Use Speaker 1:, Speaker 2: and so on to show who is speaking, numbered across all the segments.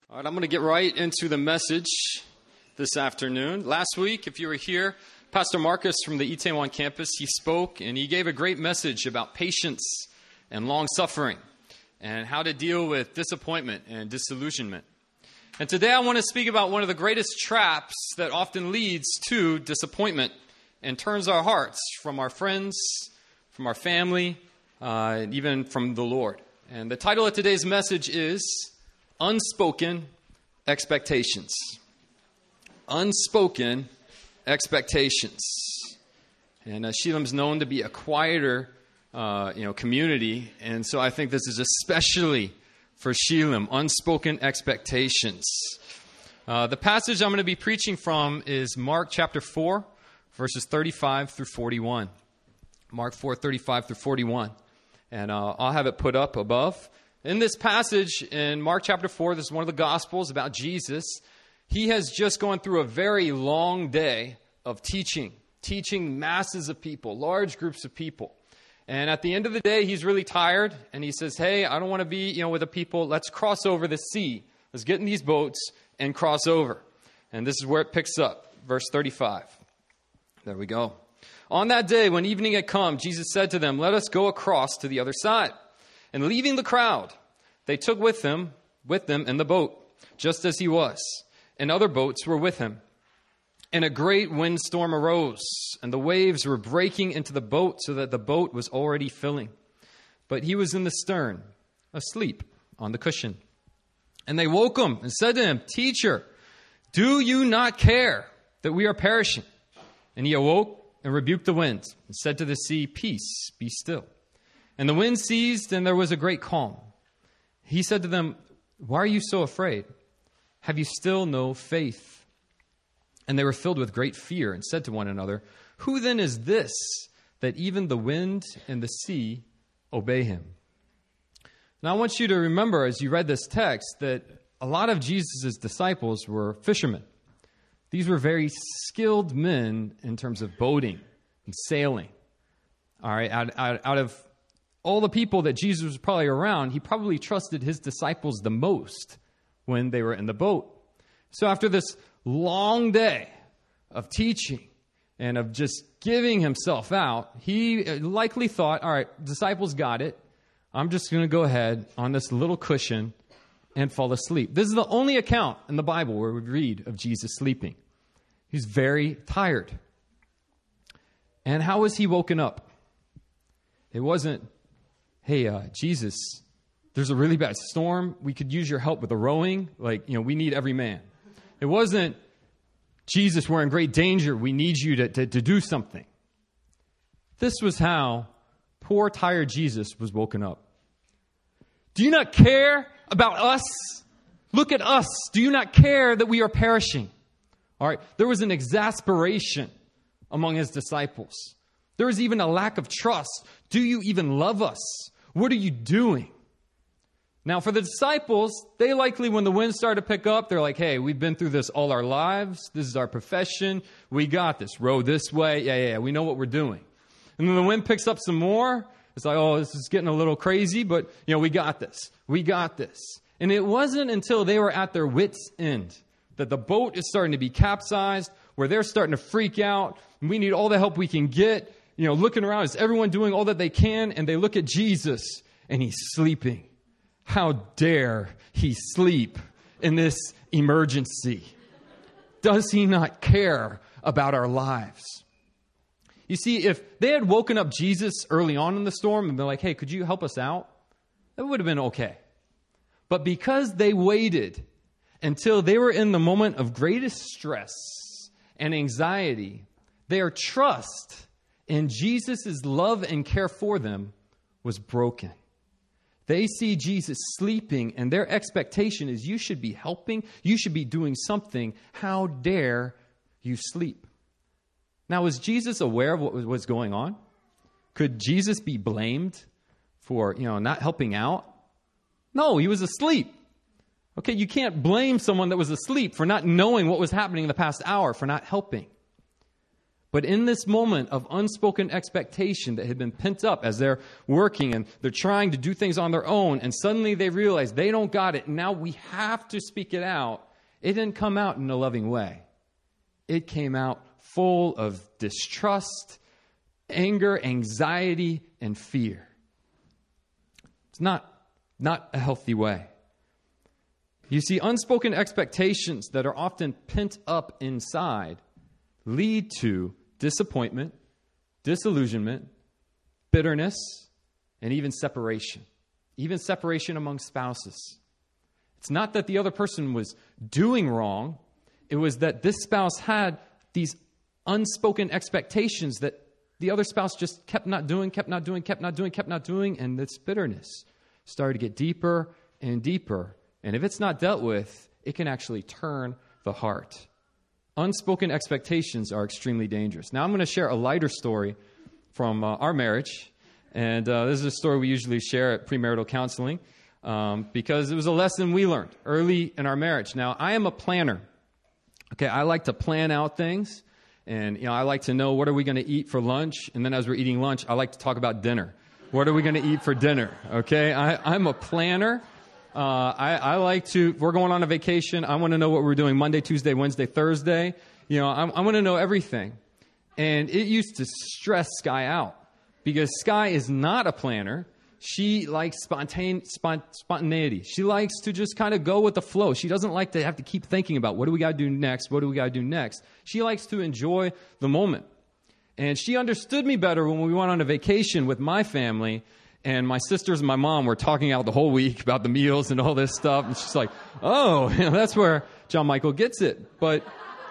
Speaker 1: All right, I'm going to get right into the message this afternoon. Last week, if you were here, Pastor Marcus from the Itaewon campus, he spoke and he gave a great message about patience and long-suffering and how to deal with disappointment and disillusionment. And today I want to speak about one of the greatest traps that often leads to disappointment and turns our hearts from our friends, from our family, and even from the Lord. And the title of today's message is Unspoken Expectations. Unspoken expectations. And Shelam's known to be a quieter, community. And so I think this is especially for Shelam, unspoken expectations. The passage I'm going to be preaching from is Mark chapter 4, verses 35 through 41. Mark 4, 35 through 41. And I'll have it put up above. In this passage in Mark chapter 4, this is one of the Gospels about Jesus. He has just gone through a very long day of teaching masses of people, large groups of people. And at the end of the day, he's really tired. And he says, hey, I don't want to be, with the people. Let's cross over the sea. Let's get in these boats and cross over. And this is where it picks up. Verse 35. There we go. On that day, when evening had come, Jesus said to them, let us go across to the other side. And leaving the crowd, they took with them in the boat, just as he was. And other boats were with him. And a great windstorm arose, and the waves were breaking into the boat so that the boat was already filling. But he was in the stern, asleep on the cushion. And they woke him and said to him, Teacher, do you not care that we are perishing? And he awoke and rebuked the wind and said to the sea, Peace, be still. And the wind ceased, and there was a great calm. He said to them, Why are you so afraid? Have you still no faith? And they were filled with great fear and said to one another, Who then is this that even the wind and the sea obey him? Now I want you to remember as you read this text that a lot of Jesus' disciples were fishermen. These were very skilled men in terms of boating and sailing. All right, out of all the people that Jesus was probably around, he probably trusted his disciples the most when they were in the boat. So after this long day of teaching and of just giving himself out, he likely thought, all right, disciples got it. I'm just going to go ahead on this little cushion and fall asleep. This is the only account in the Bible where we read of Jesus sleeping. He's very tired. And how was he woken up? It wasn't, hey, Jesus, there's a really bad storm. We could use your help with the rowing. We need every man. It wasn't, Jesus, we're in great danger. We need you to do something. This was how poor, tired Jesus was woken up. Do you not care about us? Look at us. Do you not care that we are perishing? All right. There was an exasperation among his disciples. There was even a lack of trust. Do you even love us? What are you doing? Now, for the disciples, they likely, when the wind started to pick up, they're like, hey, we've been through this all our lives. This is our profession. We got this. Row this way. Yeah. We know what we're doing. And then the wind picks up some more. It's like, oh, this is getting a little crazy, but, we got this. We got this. And it wasn't until they were at their wits' end that the boat is starting to be capsized, where they're starting to freak out. We need all the help we can get. Looking around, is everyone doing all that they can? And they look at Jesus, and he's sleeping. How dare he sleep in this emergency? Does he not care about our lives? You see, if they had woken up Jesus early on in the storm and been like, hey, could you help us out? That would have been okay. But because they waited until they were in the moment of greatest stress and anxiety, their trust in Jesus' love and care for them was broken. They see Jesus sleeping, and their expectation is you should be helping, you should be doing something. How dare you sleep? Now, was Jesus aware of what was going on? Could Jesus be blamed for, not helping out? No, he was asleep. Okay, you can't blame someone that was asleep for not knowing what was happening in the past hour, for not helping. But in this moment of unspoken expectation that had been pent up as they're working and they're trying to do things on their own, and suddenly they realize they don't got it, and now we have to speak it out, it didn't come out in a loving way. It came out full of distrust, anger, anxiety, and fear. It's not a healthy way. You see, unspoken expectations that are often pent up inside lead to disappointment, disillusionment, bitterness, and even separation among spouses. It's not that the other person was doing wrong. It was that this spouse had these unspoken expectations that the other spouse just kept not doing, and this bitterness started to get deeper and deeper. And if it's not dealt with, it can actually turn the heart. Unspoken expectations are extremely dangerous. Now I'm going to share a lighter story from our marriage. And this is a story we usually share at premarital counseling because it was a lesson we learned early in our marriage. Now, I am a planner. Okay, I like to plan out things. And, I like to know what are we going to eat for lunch. And then as we're eating lunch, I like to talk about dinner. What are we going to eat for dinner? Okay, I'm a planner. I like to, we're going on a vacation. I want to know what we're doing Monday, Tuesday, Wednesday, Thursday. I want to know everything. And it used to stress Sky out because Sky is not a planner. She likes spontaneity. She likes to just kind of go with the flow. She doesn't like to have to keep thinking about what do we got to do next? What do we got to do next? She likes to enjoy the moment. And she understood me better when we went on a vacation with my family. And my sisters and my mom were talking out the whole week about the meals and all this stuff. And she's like, oh, that's where John Michael gets it. But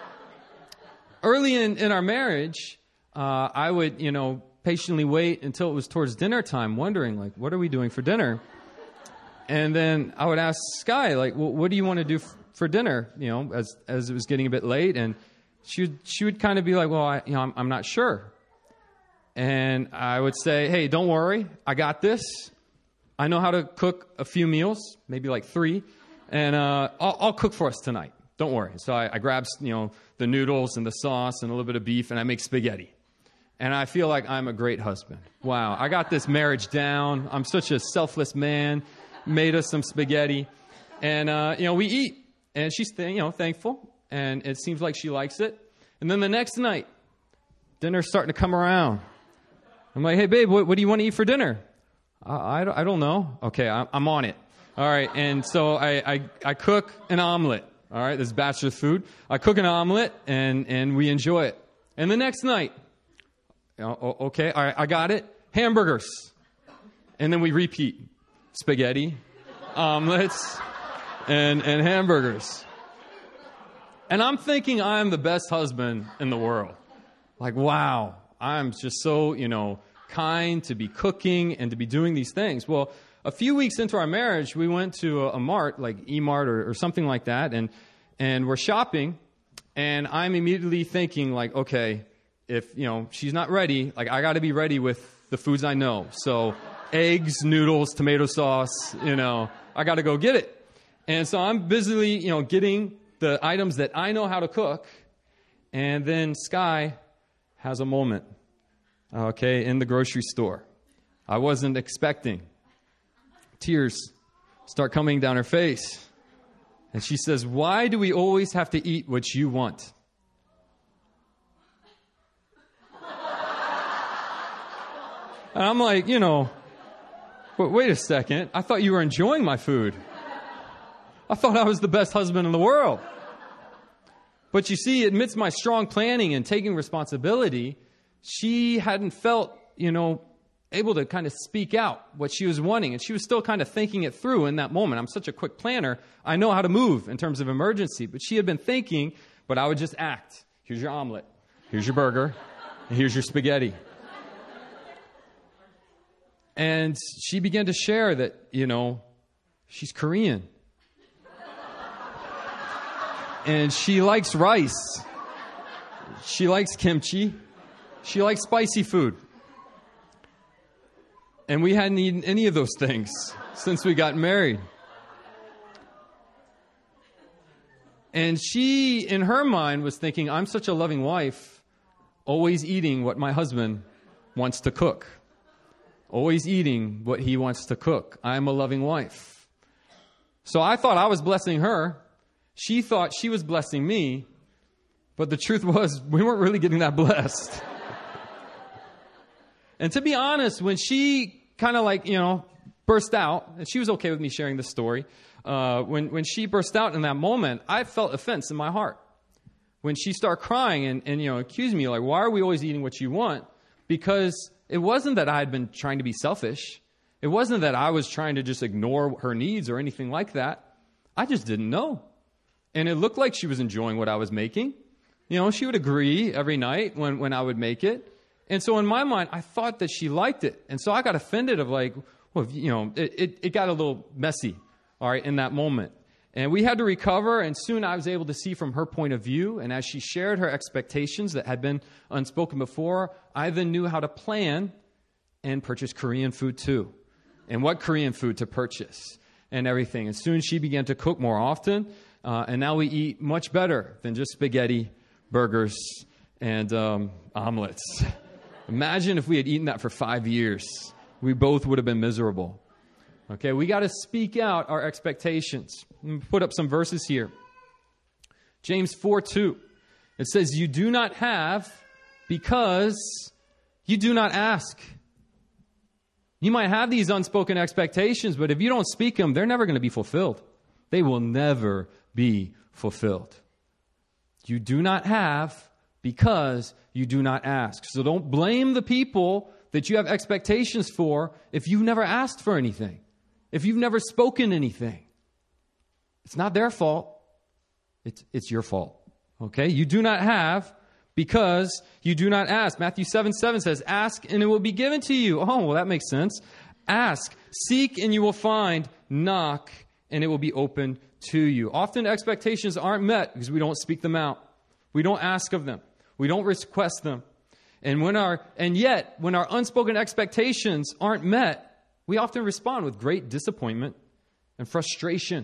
Speaker 1: early in our marriage, I would, patiently wait until it was towards dinner time, wondering, what are we doing for dinner? And then I would ask Sky, well, what do you want to do for dinner, as it was getting a bit late? And she would kind of be like, well, I'm not sure. And I would say, hey, don't worry. I got this. I know how to cook a few meals, maybe like 3. And I'll cook for us tonight. Don't worry. So I grab, the noodles and the sauce and a little bit of beef, and I make spaghetti. And I feel like I'm a great husband. Wow, I got this marriage down. I'm such a selfless man. Made us some spaghetti. And, we eat. And she's, thankful. And it seems like she likes it. And then the next night, dinner's starting to come around. I'm like, hey, babe, what do you want to eat for dinner? I don't know. Okay, I'm on it. All right, and so I cook an omelet. All right, this is bachelor food. I cook an omelet, and we enjoy it. And the next night, okay, all right, I got it. Hamburgers. And then we repeat. Spaghetti, omelets, and hamburgers. And I'm thinking I'm the best husband in the world. Like, wow, I'm just so, kind to be cooking and to be doing these things. Well, a few weeks into our marriage, we went to a mart, like E-Mart or something like that, and we're shopping, and I'm immediately thinking, okay, if, she's not ready, I got to be ready with the foods I know. So eggs, noodles, tomato sauce, I got to go get it. And so I'm busily, getting the items that I know how to cook, and then Sky has a moment, in the grocery store. I wasn't expecting. Tears start coming down her face. And she says, why do we always have to eat what you want? And I'm like, wait a second. I thought you were enjoying my food. I thought I was the best husband in the world. But you see, amidst my strong planning and taking responsibility, she hadn't felt, able to kind of speak out what she was wanting. And she was still kind of thinking it through in that moment. I'm such a quick planner. I know how to move in terms of emergency. But she had been thinking, but I would just act. Here's your omelet. Here's your burger. And here's your spaghetti. And she began to share that, she's Korean. And she likes rice. She likes kimchi. She likes spicy food. And we hadn't eaten any of those things since we got married. And she, in her mind, was thinking, I'm such a loving wife. always eating what my husband wants to cook. Always eating what he wants to cook. I'm a loving wife. So I thought I was blessing her. She thought she was blessing me. But the truth was, we weren't really getting that blessed. And to be honest, when she kind of burst out, and she was okay with me sharing this story, when she burst out in that moment, I felt offense in my heart. When she started crying and accused me, like, why are we always eating what you want? Because it wasn't that I had been trying to be selfish. It wasn't that I was trying to just ignore her needs or anything like that. I just didn't know. And it looked like she was enjoying what I was making. She would agree every night when I would make it. And so in my mind, I thought that she liked it. And so I got offended of it got a little messy, all right, in that moment. And we had to recover, and soon I was able to see from her point of view. And as she shared her expectations that had been unspoken before, I then knew how to plan and purchase Korean food too. And what Korean food to purchase and everything. And soon she began to cook more often. And now we eat much better than just spaghetti, burgers, and omelets. Imagine if we had eaten that for 5 years. We both would have been miserable. Okay, we got to speak out our expectations. Let me put up some verses here. James 4:2. It says, you do not have because you do not ask. You might have these unspoken expectations, but if you don't speak them, they're never going to be fulfilled. They will never be fulfilled. You do not have because you do not ask. So don't blame the people that you have expectations for if you've never asked for anything, if you've never spoken anything. It's not their fault. It's your fault. Okay? You do not have because you do not ask. Matthew 7:7 says, ask and it will be given to you. Oh, well, that makes sense. Ask, seek and you will find, knock and it will be opened to you. Often expectations aren't met because we don't speak them out. We don't ask of them. We don't request them. And yet, when our unspoken expectations aren't met, we often respond with great disappointment and frustration.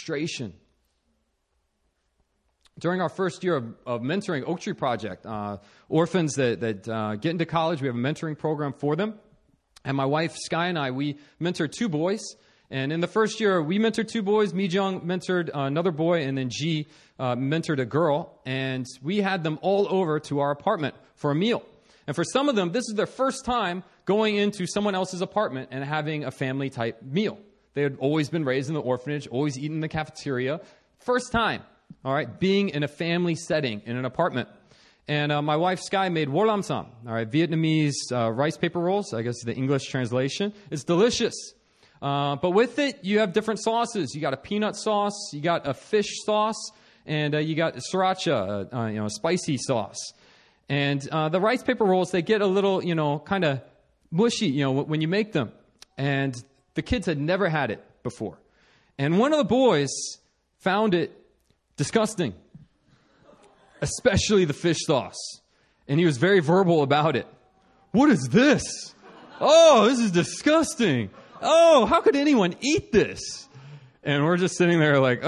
Speaker 1: During our first year of mentoring Oak Tree Project, orphans that get into college, we have a mentoring program for them. And my wife, Sky, and I, we mentored 2 boys. And in the first year, we mentored 2 boys. Mi-jung mentored another boy, and then Ji mentored a girl. And we had them all over to our apartment for a meal. And for some of them, this is their first time going into someone else's apartment and having a family-type meal. They had always been raised in the orphanage, always eaten in the cafeteria. First time, all right, being in a family setting in an apartment. And my wife, Sky, made wo lam sam, all right, Vietnamese rice paper rolls, I guess the English translation. It's delicious. But with it, you have different sauces. You got a peanut sauce, you got a fish sauce, and you got sriracha, a spicy sauce. And the rice paper rolls, they get a little, kind of mushy, when you make them. And the kids had never had it before. And one of the boys found it disgusting, especially the fish sauce. And he was very verbal about it. What is this? Oh, this is disgusting. Oh, how could anyone eat this? And we're just sitting there like,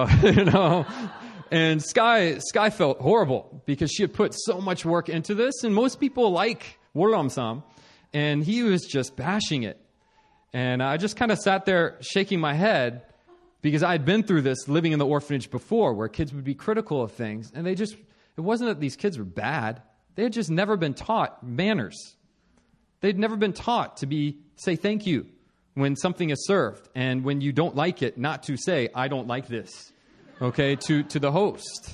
Speaker 1: And Sky felt horrible because she had put so much work into this. And most people like wo lam sam. And he was just bashing it. And I just kind of sat there shaking my head because I had been through this living in the orphanage before where kids would be critical of things. And it wasn't that these kids were bad. They had just never been taught manners. They'd never been taught to say thank you when something is served. And when you don't like it, not to say, I don't like this, okay, to the host.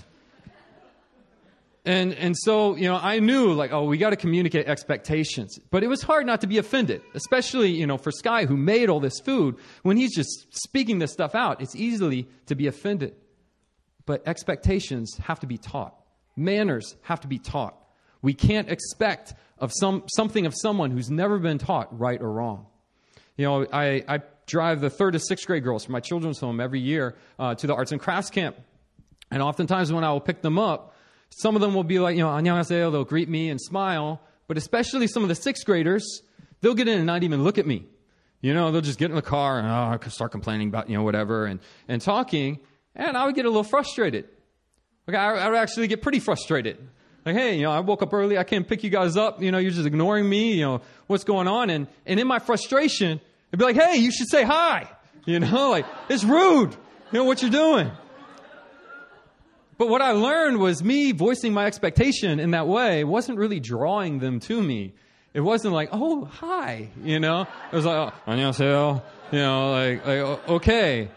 Speaker 1: And so, I knew we got to communicate expectations. But it was hard not to be offended, especially, for Sky, who made all this food. When he's just speaking this stuff out, it's easily to be offended. But expectations have to be taught. Manners have to be taught. We can't expect something of someone who's never been taught right or wrong. I drive the 3rd to 6th grade girls from my children's home every year to the arts and crafts camp. And oftentimes when I will pick them up, some of them will be like, 안녕하세요, they'll greet me and smile. But especially some of the 6th graders, they'll get in and not even look at me. They'll just get in the car and start complaining about, whatever and talking. And I would get a little frustrated. I would actually get pretty frustrated Like, hey, I woke up early. I can't pick you guys up. You're just ignoring me. What's going on? And in my frustration, it'd be like, hey, you should say hi. Like, it's rude. What you're doing. But what I learned was me voicing my expectation in that way wasn't really drawing them to me. It wasn't like, oh, hi. It was like, oh, 안녕하세요. Okay.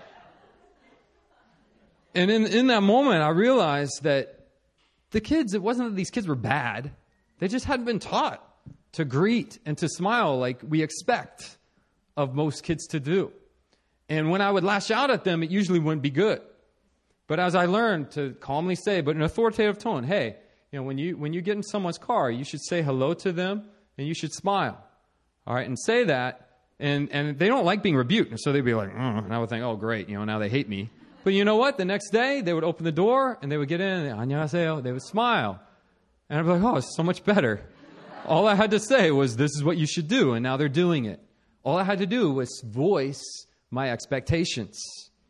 Speaker 1: And in that moment, I realized that the kids, it wasn't that these kids were bad. They just hadn't been taught to greet and to smile like we expect of most kids to do. And when I would lash out at them, it usually wouldn't be good. But as I learned to calmly say, but in an authoritative tone, hey, when you get in someone's car, you should say hello to them and you should smile. All right, and say that. And they don't like being rebuked. And so they'd be like, and I would think, oh, great, now they hate me. But you know what? The next day, they would open the door, and they would get in, and 안녕하세요. They would smile. And I'd be like, oh, it's so much better. All I had to say was, this is what you should do, and now they're doing it. All I had to do was voice my expectations.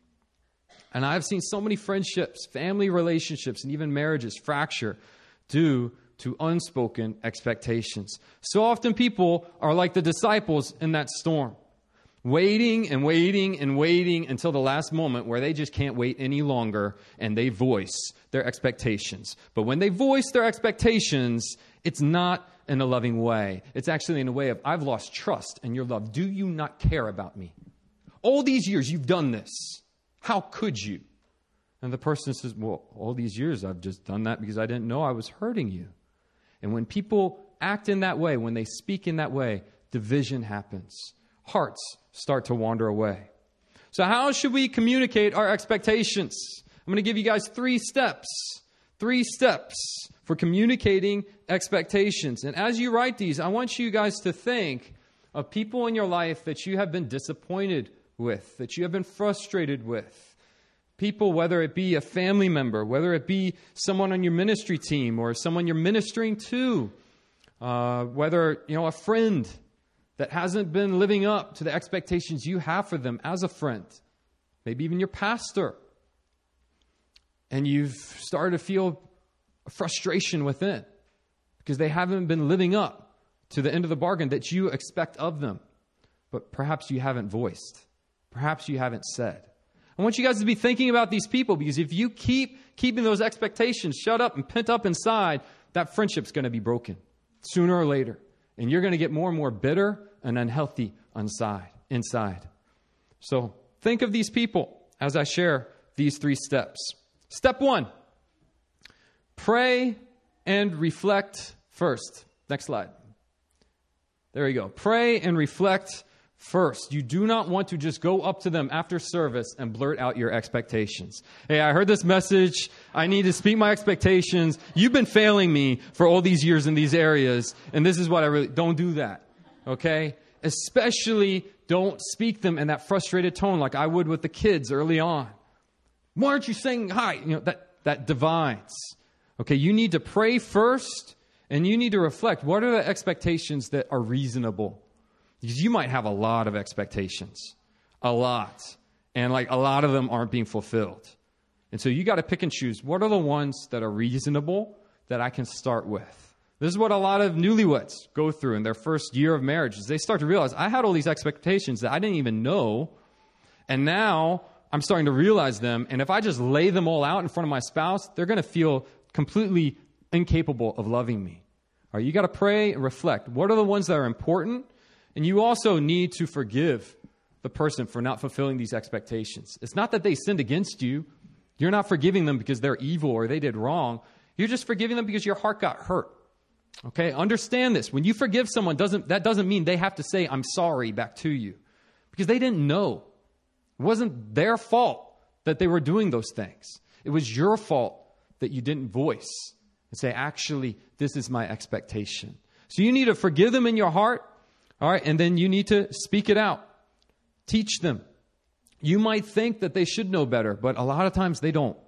Speaker 1: And I've seen so many friendships, family relationships, and even marriages fracture due to unspoken expectations. So often people are like the disciples in that storm. Waiting and waiting and waiting until the last moment where they just can't wait any longer and they voice their expectations. But when they voice their expectations, it's not in a loving way. It's actually in a way of, I've lost trust in your love. Do you not care about me? All these years you've done this. How could you? And the person says, well, all these years I've just done that because I didn't know I was hurting you. And when people act in that way, when they speak in that way, division happens. Hearts start to wander away. So how should we communicate our expectations? I'm going to give you guys 3 steps. 3 steps for communicating expectations. And as you write these, I want you guys to think of people in your life that you have been disappointed with, that you have been frustrated with. People, whether it be a family member, whether it be someone on your ministry team or someone you're ministering to, whether, a friend that hasn't been living up to the expectations you have for them as a friend, maybe even your pastor, and you've started to feel a frustration within because they haven't been living up to the end of the bargain that you expect of them, but perhaps you haven't voiced, perhaps you haven't said. I want you guys to be thinking about these people because if you keep keeping those expectations shut up and pent up inside, that friendship's going to be broken sooner or later. And you're going to get more and more bitter and unhealthy inside. So think of these people as I share these 3 steps. Step 1, pray and reflect first. Next slide. There you go. Pray and reflect first. You do not want to just go up to them after service and blurt out your expectations. Hey, I heard this message. I need to speak my expectations. You've been failing me for all these years in these areas, and this is what I really... Don't do that, okay? Especially don't speak them in that frustrated tone like I would with the kids early on. Why aren't you saying hi? That divides. Okay, you need to pray first, and you need to reflect. What are the expectations that are reasonable? Because you might have a lot of expectations, a lot. And a lot of them aren't being fulfilled. And so you got to pick and choose. What are the ones that are reasonable that I can start with? This is what a lot of newlyweds go through in their first year of marriage. Is they start to realize, I had all these expectations that I didn't even know. And now I'm starting to realize them. And if I just lay them all out in front of my spouse, they're going to feel completely incapable of loving me. All right, you got to pray and reflect. What are the ones that are important? And you also need to forgive the person for not fulfilling these expectations. It's not that they sinned against you. You're not forgiving them because they're evil or they did wrong. You're just forgiving them because your heart got hurt. Okay? Understand this. When you forgive someone, that doesn't mean they have to say, I'm sorry back to you. Because they didn't know. It wasn't their fault that they were doing those things. It was your fault that you didn't voice and say, actually, this is my expectation. So you need to forgive them in your heart. All right, and then you need to speak it out. Teach them. You might think that they should know better, but a lot of times they don't.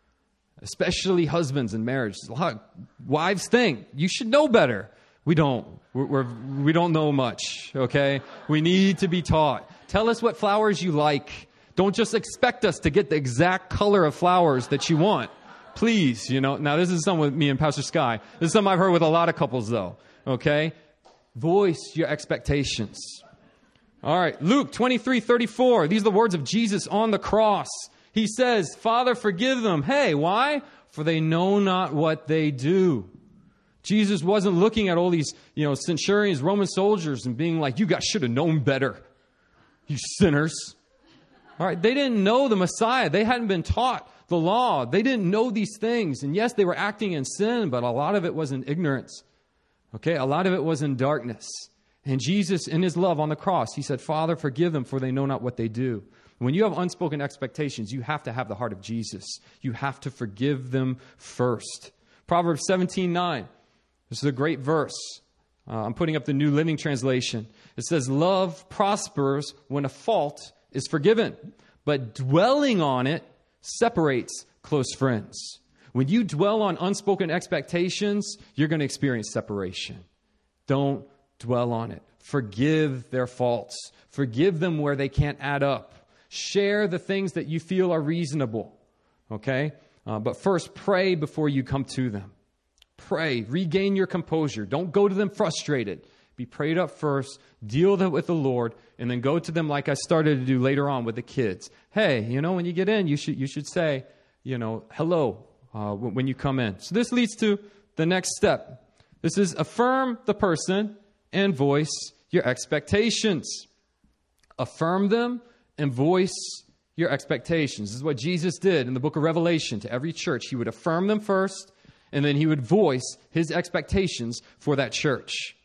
Speaker 1: Especially husbands in marriage. A lot of wives think, you should know better. We don't. We don't know much, okay? We need to be taught. Tell us what flowers you like. Don't just expect us to get the exact color of flowers that you want. Please, Now, this is something with me and Pastor Sky. This is something I've heard with a lot of couples, though. Okay? Voice your expectations. All right. Luke 23:34. These are the words of Jesus on the cross. He says, Father, forgive them. Hey, why? For they know not what they do. Jesus wasn't looking at all these, centurions, Roman soldiers, and being like, you guys should have known better, you sinners. All right. They didn't know the Messiah. They hadn't been taught the law. They didn't know these things. And yes, they were acting in sin, but a lot of it was in ignorance. Okay, a lot of it was in darkness. And Jesus, in his love on the cross, he said, Father, forgive them, for they know not what they do. When you have unspoken expectations, you have to have the heart of Jesus. You have to forgive them first. Proverbs 17:9. This is a great verse. I'm putting up the New Living Translation. It says, love prospers when a fault is forgiven, but dwelling on it separates close friends. When you dwell on unspoken expectations, you're going to experience separation. Don't dwell on it. Forgive their faults. Forgive them where they can't add up. Share the things that you feel are reasonable. Okay? But first, pray before you come to them. Pray. Regain your composure. Don't go to them frustrated. Be prayed up first. Deal with the Lord. And then go to them like I started to do later on with the kids. Hey, when you get in, you should say, hello when you come in. So this leads to the next step. This is affirm the person and voice your expectations. Affirm them and voice your expectations. This is what Jesus did in the book of Revelation to every church. He would affirm them first, and then he would voice his expectations for that church.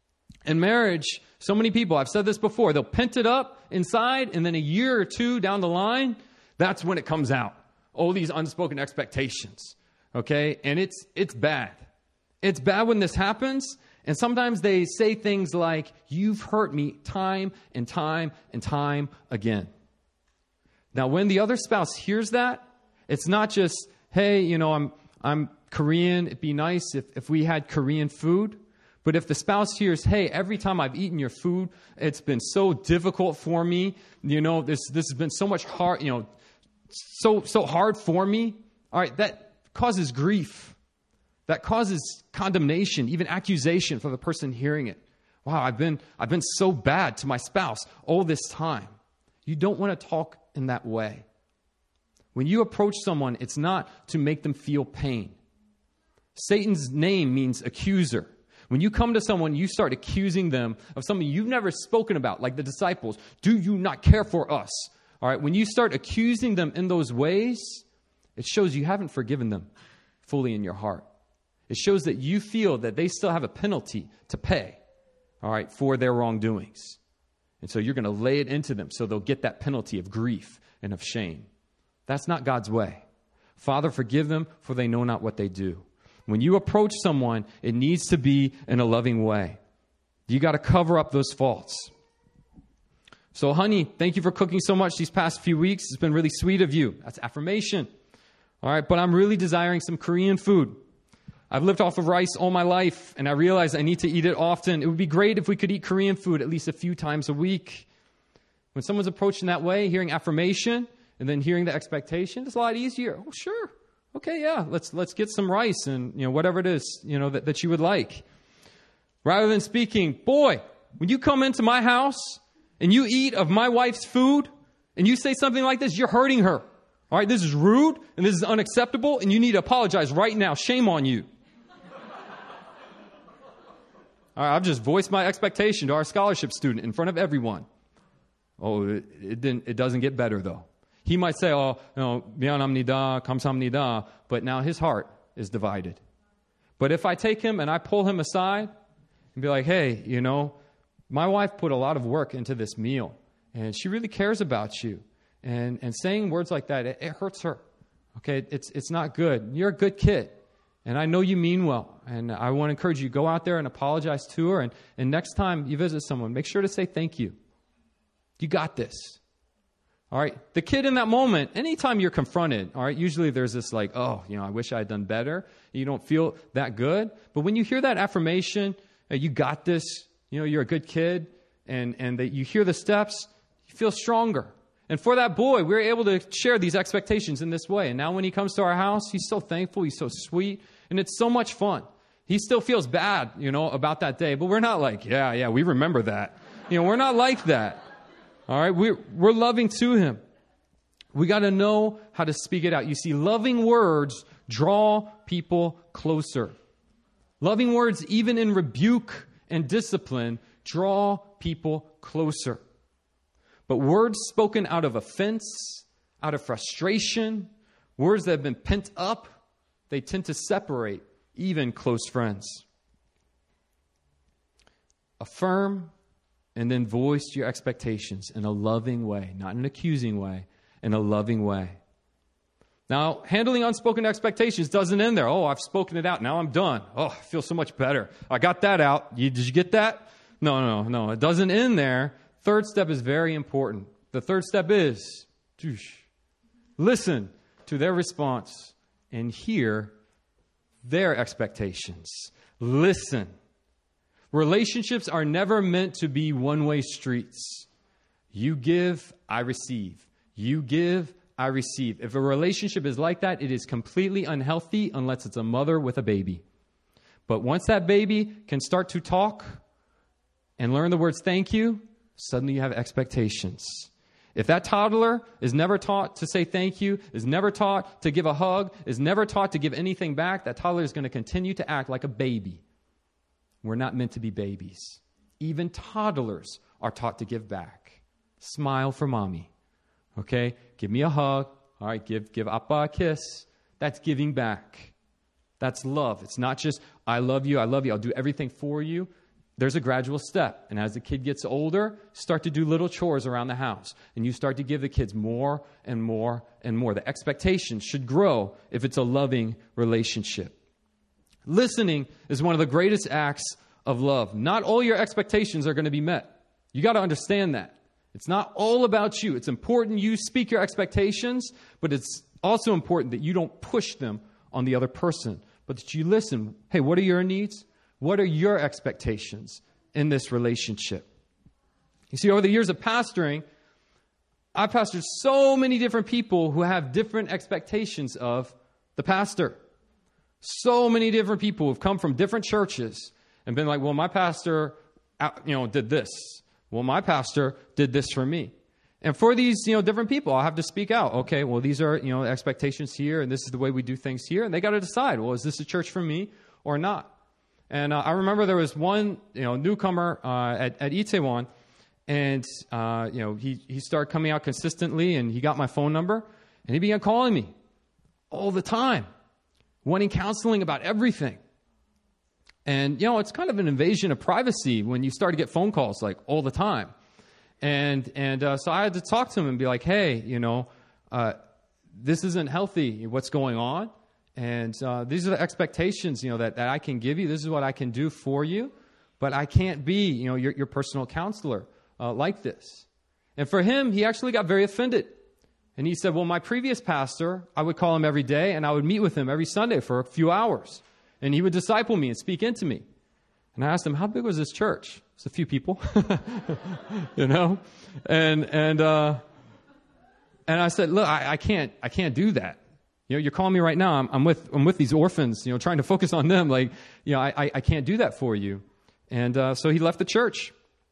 Speaker 1: In marriage, so many people, I've said this before, they'll pent it up inside, and then a year or two down the line, that's when it comes out. All these unspoken expectations. Okay? And it's bad. It's bad when this happens. And sometimes they say things like, you've hurt me time and time and time again. Now, when the other spouse hears that, it's not just, hey, I'm Korean. It'd be nice if we had Korean food. But if the spouse hears, hey, every time I've eaten your food, it's been so difficult for me. This has been so much hard, so hard for me. All right, that causes grief. That causes condemnation, even accusation for the person hearing it. Wow, I've been so bad to my spouse all this time. You don't want to talk in that way. When you approach someone, it's not to make them feel pain. Satan's name means accuser. When you come to someone, you start accusing them of something you've never spoken about, like the disciples. Do you not care for us? All right, when you start accusing them in those ways, it shows you haven't forgiven them fully in your heart. It shows that you feel that they still have a penalty to pay, all right, for their wrongdoings. And so you're going to lay it into them so they'll get that penalty of grief and of shame. That's not God's way. Father, forgive them, for they know not what they do. When you approach someone, it needs to be in a loving way. You got to cover up those faults. So, honey, thank you for cooking so much these past few weeks. It's been really sweet of you. That's affirmation. All right, but I'm really desiring some Korean food. I've lived off of rice all my life, and I realize I need to eat it often. It would be great if we could eat Korean food at least a few times a week. When someone's approaching that way, hearing affirmation and then hearing the expectation, it's a lot easier. Oh, sure. Okay, yeah, let's get some rice and whatever it is that you would like. Rather than speaking, boy, when you come into my house and you eat of my wife's food and you say something like this, you're hurting her. All right, this is rude and this is unacceptable and you need to apologize right now. Shame on you. All right, I've just voiced my expectation to our scholarship student in front of everyone. Oh, it doesn't get better though. He might say, 미안합니다, 감사합니다, but now his heart is divided. But if I take him and I pull him aside and be like, hey, my wife put a lot of work into this meal and she really cares about you. And saying words like that, it hurts her. Okay, it's not good. You're a good kid. And I know you mean well. And I want to encourage you, go out there and apologize to her. And next time you visit someone, make sure to say thank you. You got this. All right. The kid in that moment, anytime you're confronted, all right, usually there's this like, I wish I had done better. You don't feel that good. But when you hear that affirmation, you got this, you're a good kid, and that you hear the steps, you feel stronger. And for that boy, we were able to share these expectations in this way. And now when he comes to our house, he's so thankful, he's so sweet, and it's so much fun. He still feels bad, about that day, but we're not like, yeah, we remember that. We're not like that. All right, we're loving to him. We got to know how to speak it out. You see, loving words draw people closer. Loving words, even in rebuke and discipline, draw people closer. But words spoken out of offense, out of frustration, words that have been pent up, they tend to separate even close friends. Affirm and then voice your expectations in a loving way, not an accusing way, in a loving way. Now, handling unspoken expectations doesn't end there. Oh, I've spoken it out. Now I'm done. Oh, I feel so much better. I got that out. Did you get that? No. It doesn't end there. Third step is very important. The third step is listen to their response and hear their expectations. Listen. Relationships are never meant to be one-way streets. You give, I receive. You give, I receive. If a relationship is like that, it is completely unhealthy unless it's a mother with a baby. But once that baby can start to talk and learn the words thank you, suddenly you have expectations. If that toddler is never taught to say thank you, is never taught to give a hug, is never taught to give anything back, that toddler is going to continue to act like a baby. We're not meant to be babies. Even toddlers are taught to give back. Smile for mommy. Okay? Give me a hug. All right, give Appa a kiss. That's giving back. That's love. It's not just, I love you, I'll do everything for you. There's a gradual step. And as the kid gets older, start to do little chores around the house. And you start to give the kids more and more and more. The expectations should grow if it's a loving relationship. Listening is one of the greatest acts of love. Not all your expectations are going to be met. You got to understand that. It's not all about you. It's important you speak your expectations, but it's also important that you don't push them on the other person, but that you listen. Hey, what are your needs? What are your expectations in this relationship? You see, over the years of pastoring, I've pastored so many different people who have different expectations of the pastor. So many different people who've come from different churches and been like, well, my pastor, did this. Well, my pastor did this for me. And for these, different people, I'll have to speak out. Okay, well, these are, expectations here, and this is the way we do things here. And they got to decide, well, is this a church for me or not? And I remember there was one, newcomer at Itaewon, and, he started coming out consistently, and he got my phone number, and he began calling me all the time, wanting counseling about everything. And, it's kind of an invasion of privacy when you start to get phone calls, like, all the time. And so I had to talk to him and be like, hey, this isn't healthy, what's going on. And these are the expectations, that I can give you. This is what I can do for you. But I can't be, your personal counselor like this. And for him, he actually got very offended. And he said, well, my previous pastor, I would call him every day, and I would meet with him every Sunday for a few hours. And he would disciple me and speak into me. And I asked him, how big was this church? It's a few people, And I said, look, I can't do that. You're calling me right now. I'm with these orphans, trying to focus on them. Like, I can't do that for you. And so he left the church.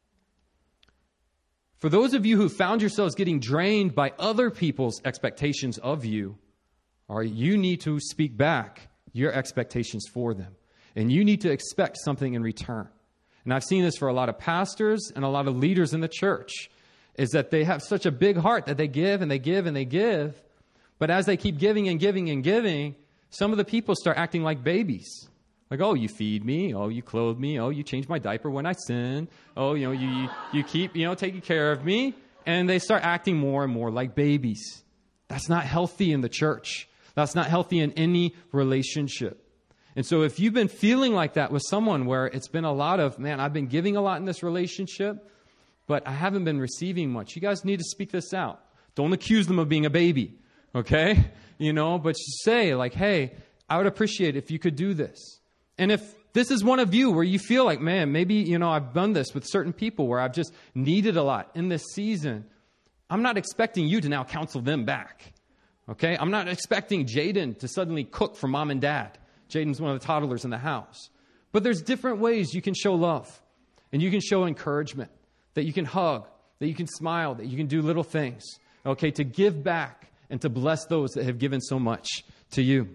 Speaker 1: For those of you who found yourselves getting drained by other people's expectations of you, you need to speak back your expectations for them. And you need to expect something in return. And I've seen this for a lot of pastors and a lot of leaders in the church, is that they have such a big heart that they give and they give and they give. But as they keep giving and giving and giving, some of the people start acting like babies. Like, oh, you feed me. Oh, you clothe me. Oh, you change my diaper when I sin. Oh, you keep, taking care of me. And they start acting more and more like babies. That's not healthy in the church. That's not healthy in any relationship. And so if you've been feeling like that with someone where it's been a lot of, man, I've been giving a lot in this relationship, but I haven't been receiving much. You guys need to speak this out. Don't accuse them of being a baby, okay? But say like, hey, I would appreciate if you could do this. And if this is one of you where you feel like, man, maybe, I've done this with certain people where I've just needed a lot in this season, I'm not expecting you to now counsel them back. Okay? I'm not expecting Jaden to suddenly cook for mom and dad. Jaden's one of the toddlers in the house. But there's different ways you can show love. And you can show encouragement. That you can hug. That you can smile. That you can do little things. Okay? To give back and to bless those that have given so much to you.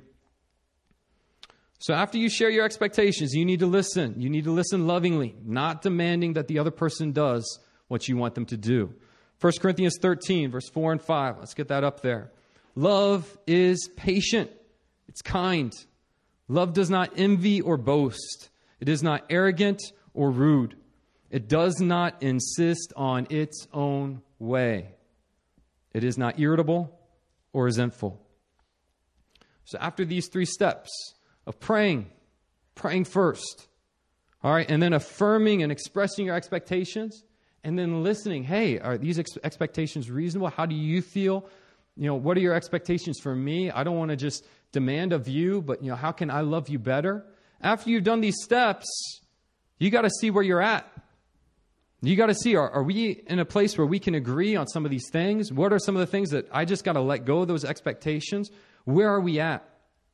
Speaker 1: So after you share your expectations, you need to listen. You need to listen lovingly, not demanding that the other person does what you want them to do. 1 Corinthians 13, verse 4 and 5. Let's get that up there. Love is patient. It's kind. Love does not envy or boast. It is not arrogant or rude. It does not insist on its own way. It is not irritable or resentful. So after these 3 steps of praying first, all right, and then affirming and expressing your expectations, and then listening, hey, are these expectations reasonable? How do you feel? What are your expectations for me? I don't want to just demand of you, but, how can I love you better? After you've done these steps, you got to see where you're at. You got to see, are we in a place where we can agree on some of these things? What are some of the things that I just got to let go of those expectations? Where are we at?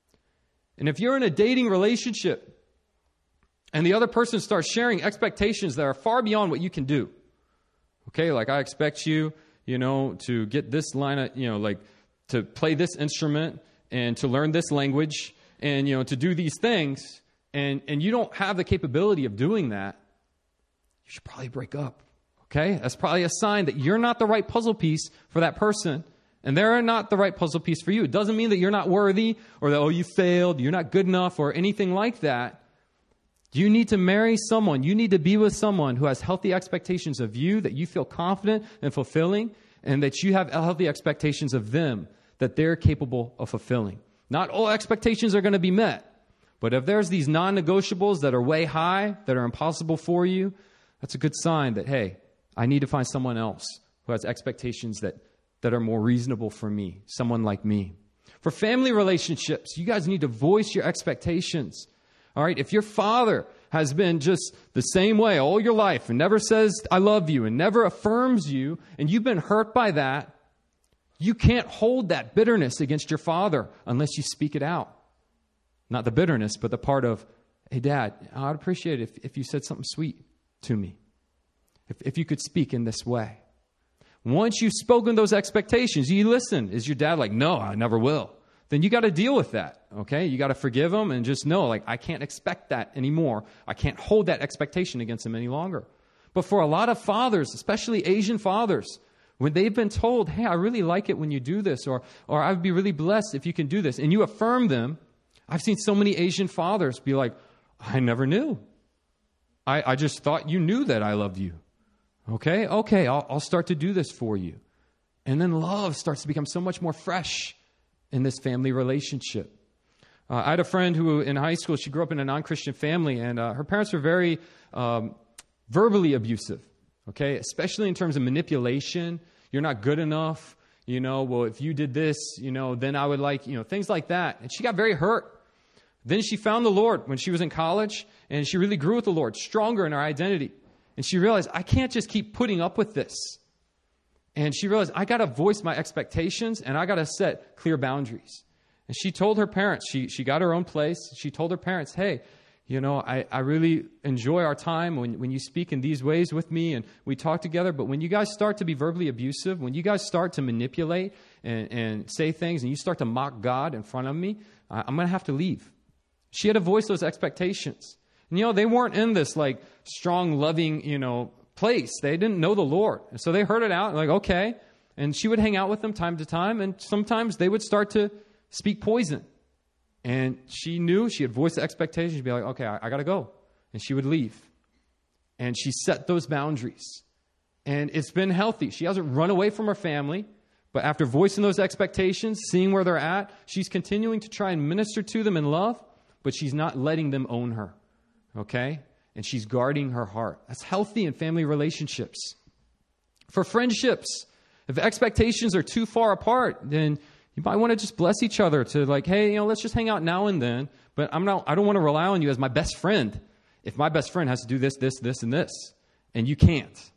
Speaker 1: And if you're in a dating relationship and the other person starts sharing expectations that are far beyond what you can do, okay, like I expect you, to get this line of, like to play this instrument and to learn this language and, to do these things, and you don't have the capability of doing that, you should probably break up, okay? That's probably a sign that you're not the right puzzle piece for that person, and they're not the right puzzle piece for you. It doesn't mean that you're not worthy or that, you failed, you're not good enough or anything like that. You need to marry someone. You need to be with someone who has healthy expectations of you, that you feel confident and fulfilling, and that you have healthy expectations of them that they're capable of fulfilling. Not all expectations are going to be met, but if there's these non-negotiables that are way high, that are impossible for you, that's a good sign that, hey, I need to find someone else who has expectations that are more reasonable for me, someone like me. For family relationships, you guys need to voice your expectations. All right, if your father has been just the same way all your life and never says, I love you, and never affirms you, and you've been hurt by that, you can't hold that bitterness against your father unless you speak it out. Not the bitterness, but the part of, hey, Dad, I'd appreciate it if you said something sweet to me. If you could speak in this way. Once you've spoken those expectations, you listen. Is your dad like, no, I never will? Then you got to deal with that, okay? You got to forgive him and just know, like, I can't expect that anymore. I can't hold that expectation against him any longer. But for a lot of fathers, especially Asian fathers, when they've been told, hey, I really like it when you do this, or I'd be really blessed if you can do this, and you affirm them, I've seen so many Asian fathers be like, I never knew. I just thought you knew that I loved you. Okay, I'll start to do this for you. And then love starts to become so much more fresh in this family relationship. I had a friend who in high school, she grew up in a non-Christian family, and her parents were very verbally abusive, okay, especially in terms of manipulation. You're not good enough, well, if you did this, then I would like, things like that. And she got very hurt. Then she found the Lord when she was in college, and she really grew with the Lord, stronger in her identity. And she realized, I can't just keep putting up with this. And she realized, I got to voice my expectations, and I got to set clear boundaries. And she told her parents, she got her own place. She told her parents, hey, I really enjoy our time when you speak in these ways with me and we talk together. But when you guys start to be verbally abusive, when you guys start to manipulate and say things and you start to mock God in front of me, I'm going to have to leave. She had to voice those expectations. And, they weren't in this like strong, loving, place. They didn't know the Lord. And so they heard it out, like, okay. And she would hang out with them time to time, and sometimes they would start to speak poison. And she knew, she had voiced the expectations. She'd be like, okay, I got to go. And she would leave. And she set those boundaries. And it's been healthy. She hasn't run away from her family, but after voicing those expectations, seeing where they're at, she's continuing to try and minister to them in love, but she's not letting them own her. Okay? And she's guarding her heart. That's healthy in family relationships. For friendships, if expectations are too far apart, then you might want to just bless each other to like, hey, let's just hang out now and then, but I don't want to rely on you as my best friend if my best friend has to do this, this, this, and this, and you can't.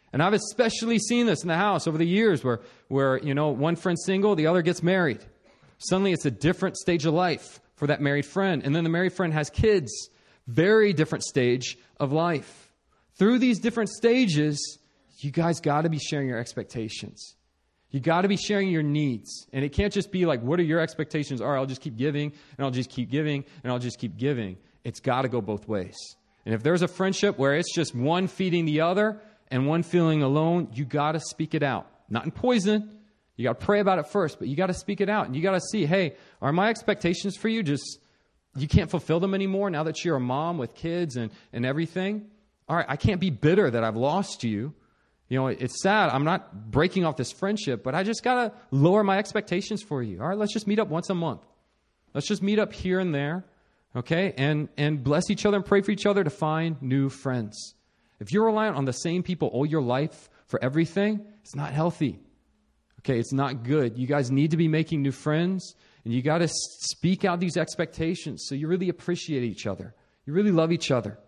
Speaker 1: And I've especially seen this in the house over the years where one friend's single, the other gets married. Suddenly it's a different stage of life for that married friend. And then the married friend has kids. Very different stage of life. Through these different stages, you guys got to be sharing your expectations. You got to be sharing your needs. And it can't just be like, what are your expectations? All right, I'll just keep giving, and I'll just keep giving, and I'll just keep giving. It's got to go both ways. And if there's a friendship where it's just one feeding the other and one feeling alone, you got to speak it out. Not in poison. You got to pray about it first, but you got to speak it out. And you got to see, hey, are my expectations for you just, you can't fulfill them anymore now that you're a mom with kids and everything? All right, I can't be bitter that I've lost you. It's sad. I'm not breaking off this friendship, but I just got to lower my expectations for you. All right, let's just meet up once a month. Let's just meet up here and there, okay? And bless each other and pray for each other to find new friends. If you're reliant on the same people all your life for everything, it's not healthy. Okay, it's not good. You guys need to be making new friends, and you got to speak out these expectations so you really appreciate each other. You really love each other.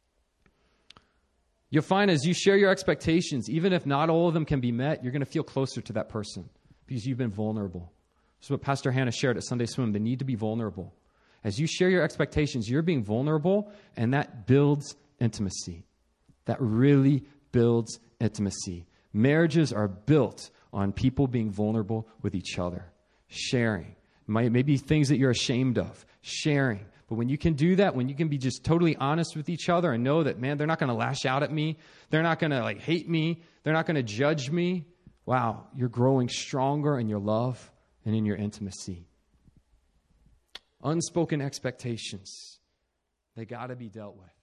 Speaker 1: You'll find as you share your expectations, even if not all of them can be met, you're going to feel closer to that person because you've been vulnerable. This is what Pastor Hannah shared at Sunday Swim, the need to be vulnerable. As you share your expectations, you're being vulnerable, and that builds intimacy. That really builds intimacy. Marriages are built on people being vulnerable with each other, sharing. Maybe things that you're ashamed of, sharing. But when you can do that, when you can be just totally honest with each other and know that, man, they're not going to lash out at me. They're not going to hate me. They're not going to judge me. Wow, you're growing stronger in your love and in your intimacy. Unspoken expectations, they got to be dealt with.